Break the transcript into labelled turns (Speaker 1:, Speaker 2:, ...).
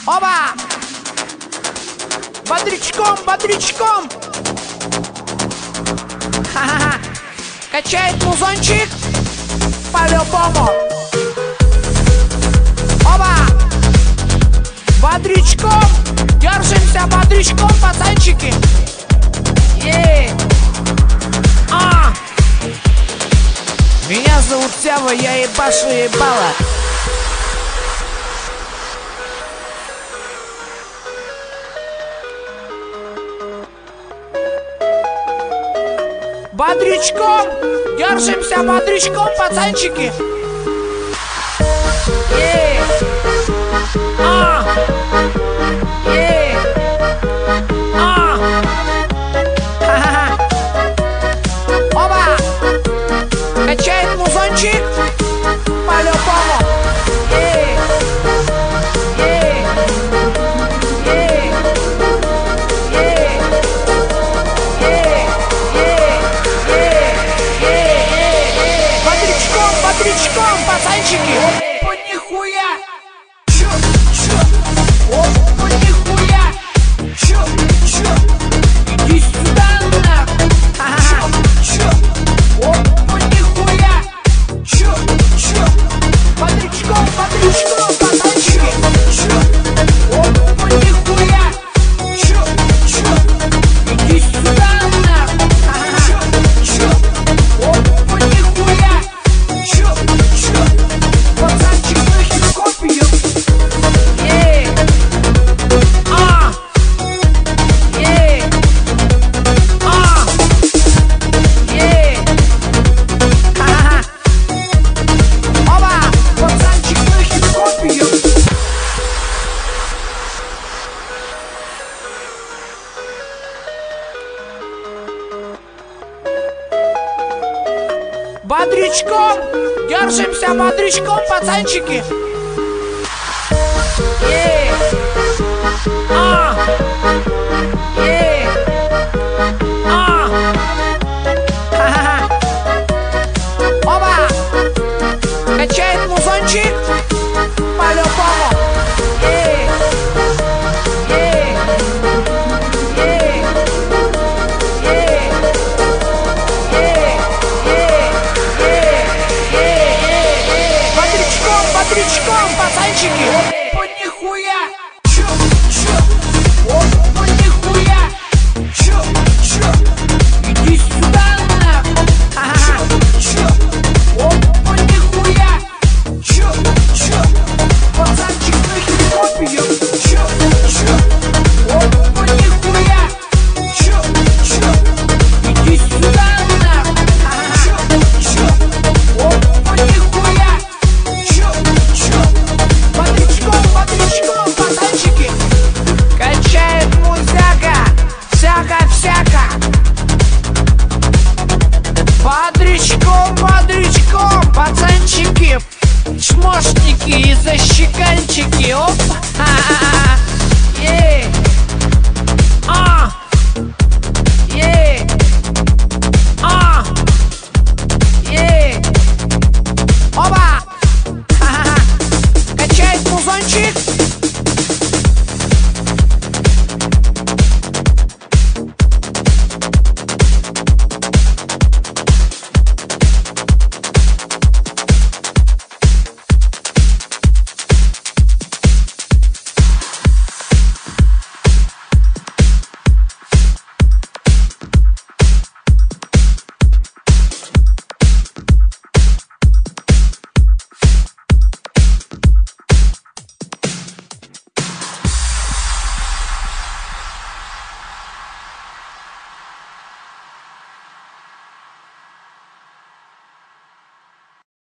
Speaker 1: Оба! Бодрячком, бодрячком! Ха-ха-ха! Качает музончик по-любому! Оба! Бодрячком! Держимся бодрячком, пацанчики! Меня зовут Сява, я ебашу ебало. Бодрячком! Держимся бодрячком, пацанчики! Оба! Качает музончик по-любому! Бодрячком, пацанчики! Опа, нихуя! Опа, нихуя! Иди сюда, нахуй! Опа, нихуя! Бодрячком, пацанчики! Опа, нихуя! Иди сюда, нахуй! Опа, нихуя! Пацанчик на хип-хопе, Оба! Пацанчик на хип-хопе, Бодрячком! Держимся бодрячком, пацанчики! Оба! Качает музончик по-любому! Бодрячком, пацанчики! Опа, нихуя! Опа, нихуя! Иди сюда, нахуй! Опа, нихуя! Пацанчик на хип-хопе! Опа, нихуя! Иди сюда, нахуй! Опа, нихуя! Бодрячком, пацанчики! Качает музяка! Всяко-всяко! Бодрячком, пацанчики! Чмошники и защеканчики! Оп!